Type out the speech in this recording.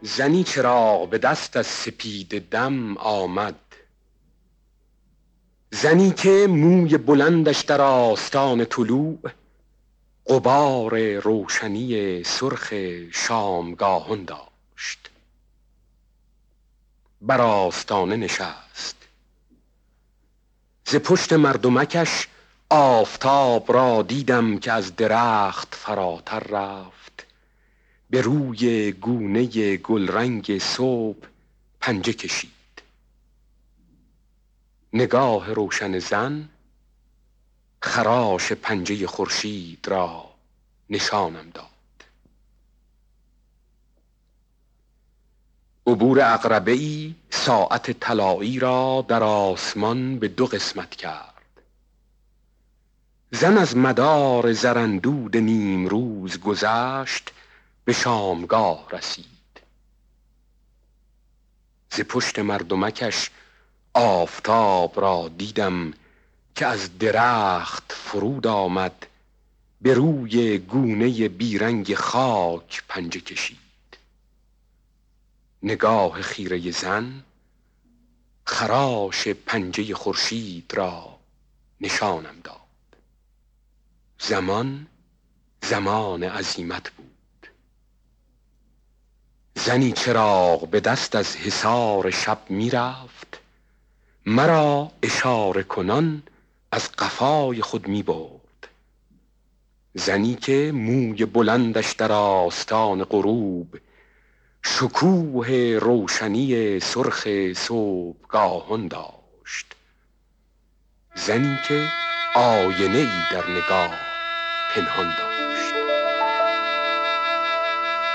زنی چراغ به دست از سپید دم آمد، زنی که موی بلندش در آستان طلوع غبار روشنی سرخ شامگاهان داشت. بر آستانه نشست، ز پشت مردمکش آفتاب را دیدم که از درخت فراتر رفت، به روی گونه گلرنگ صبح پنجه کشید. نگاه روشن زن خراش پنجه خورشید را نشانم داد. عبور عقربه‌ای ساعت طلایی را در آسمان به دو قسمت کرد. زن از مدار زرندود نیم روز گذشت، به شامگاه رسید. ز پشت مردمکش آفتاب را دیدم که از درخت فرود آمد، به روی گونه بیرنگ خاک پنجه کشید. نگاه خیره زن خراش پنجه خورشید را نشانم داد. زمان عزیمت بود. زنی چراغ به دست از حصار شب می رفت، مرا اشاره کنان از قفای خود می برد. زنی که موی بلندش در آستان غروب شکوه روشنی سرخ صبحگاهان داشت. زنی که آینه ای در نگاه پنهان داشت.